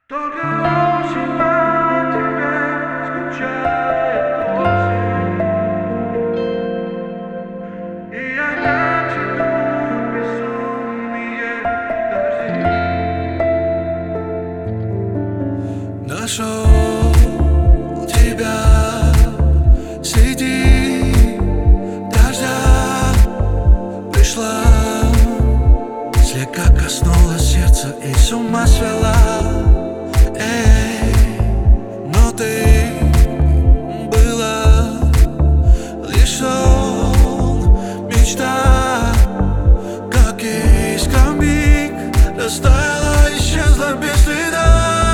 Только очень по тебе скучает осень, и опять идут безумные дожди. Нашел тебя среди дождя, пришла, слегка коснулась сердца и с ума свела. Но ты была лишь сон, мечта, как искра миг растаяла, исчезла без следа.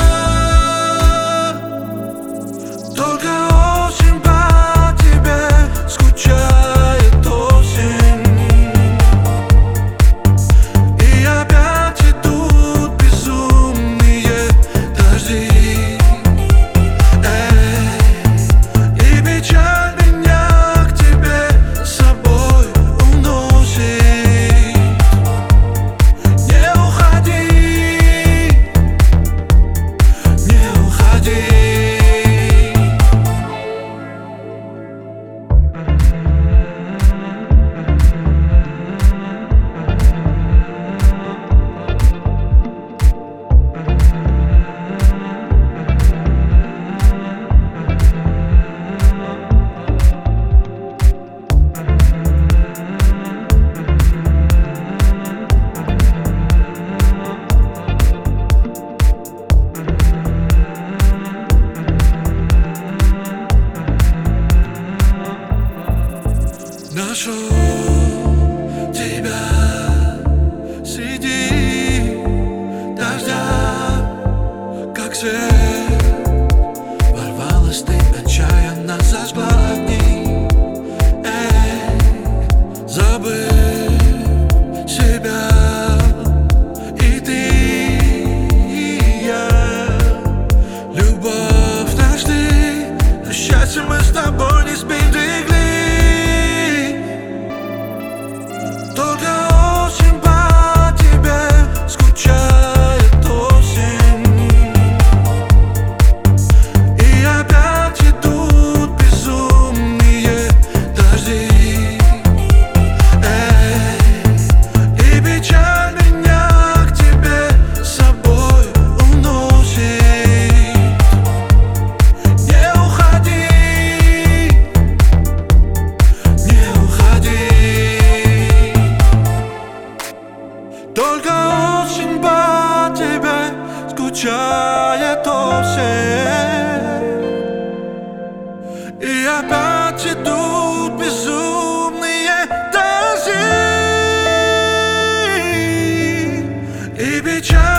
Только очень по тебе скучает осень, и опять идут безумные дожди. Нашел тебя среди дождя, как свет ворвалась ты, отчаянно зажгла огни. Забыв себя, и ты, и я, любовь нашли, но счастье мы с тобой не сберегли. Только очень по тебе скучает осень, и опять идут безумные дожди, и печаль.